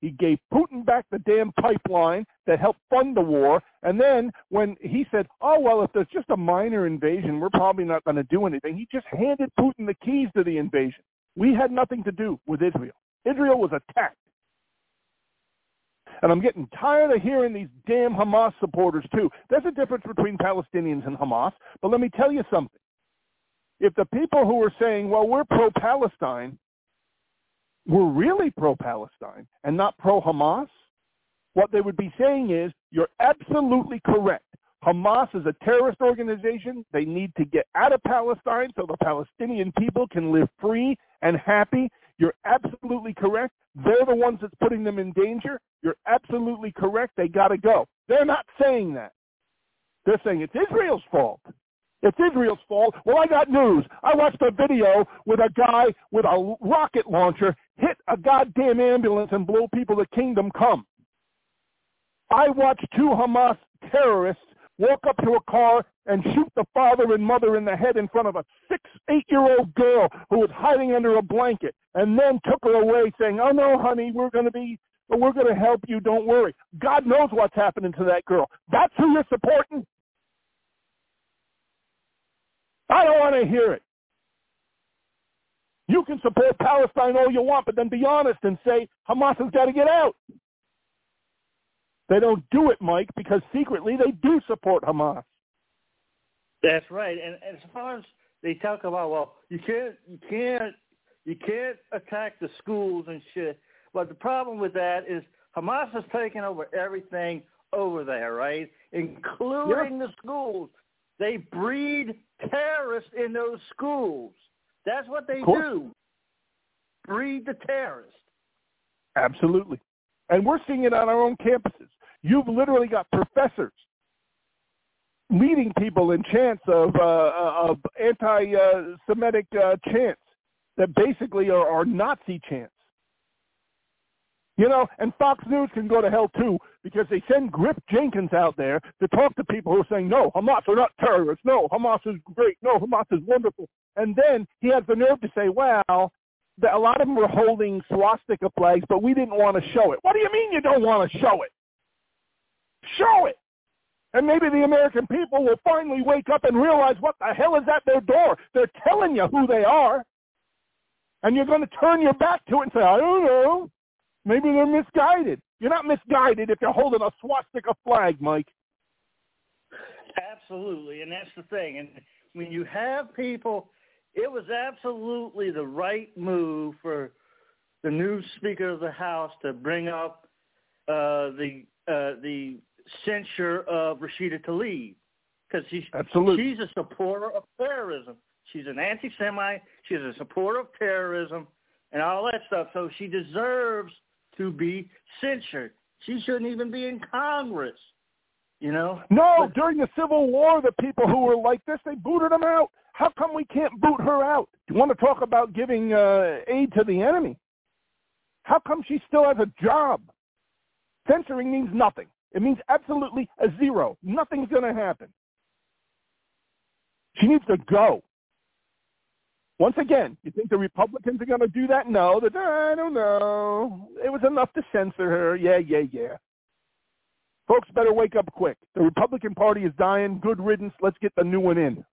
He gave Putin back the damn pipeline that helped fund the war. And then when he said, oh, well, if there's just a minor invasion, we're probably not going to do anything, he just handed Putin the keys to the invasion. We had nothing to do with Israel. Israel was attacked. And I'm getting tired of hearing these damn Hamas supporters, too. There's a difference between Palestinians and Hamas. But let me tell you something. If the people who are saying, well, we're pro-Palestine, were really pro-Palestine and not pro-Hamas, what they would be saying is, you're absolutely correct. Hamas is a terrorist organization. They need to get out of Palestine so the Palestinian people can live free and happy. You're absolutely correct. They're the ones that's putting them in danger. You're absolutely correct. They got to go. They're not saying that. They're saying it's Israel's fault. It's Israel's fault. Well, I got news. I watched a video with a guy with a rocket launcher hit a goddamn ambulance and blow people to Kingdom Come. I watched two Hamas terrorists walk up to a car and shoot the father and mother in the head in front of a 8-year-old girl who was hiding under a blanket, and then took her away saying, oh, no, honey, we're going to help you. Don't worry. God knows what's happening to that girl. That's who you're supporting? I don't want to hear it. You can support Palestine all you want, but then be honest and say Hamas has got to get out. They don't do it, Mike, because secretly they do support Hamas. That's right. And as far as they talk about, well, you can't attack the schools and shit. But the problem with that is Hamas has taken over everything over there, right? Including the schools. They breed terrorists in those schools. That's what they do. Breed the terrorists. Absolutely. And we're seeing it on our own campuses. You've literally got professors leading people in chants of anti-Semitic chants that basically are Nazi chants. You know, and Fox News can go to hell too, because they send Griff Jenkins out there to talk to people who are saying, no, Hamas are not terrorists. No, Hamas is great. No, Hamas is wonderful. And then he has the nerve to say, well, a lot of them were holding swastika flags, but we didn't want to show it. What do you mean you don't want to show it? Show it. And maybe the American people will finally wake up and realize what the hell is at their door. They're telling you who they are. And you're going to turn your back to it and say, I don't know. Maybe they're misguided. You're not misguided if you're holding a swastika flag, Mike. Absolutely, and that's the thing. And when you have people, it was absolutely the right move for the new Speaker of the House to bring up the censure of Rashida Tlaib, because she's a supporter of terrorism. She's an anti-Semite. She's a supporter of terrorism and all that stuff. So she deserves to be censored. She shouldn't even be in Congress, you know? No, during the Civil War, the people who were like this, they booted them out. How come we can't boot her out? You want to talk about giving aid to the enemy? How come she still has a job? Censoring means nothing. It means absolutely a zero. Nothing's going to happen. She needs to go. Once again, you think the Republicans are going to do that? No. I don't know. It was enough to censor her. Yeah. Folks better wake up quick. The Republican Party is dying. Good riddance. Let's get the new one in.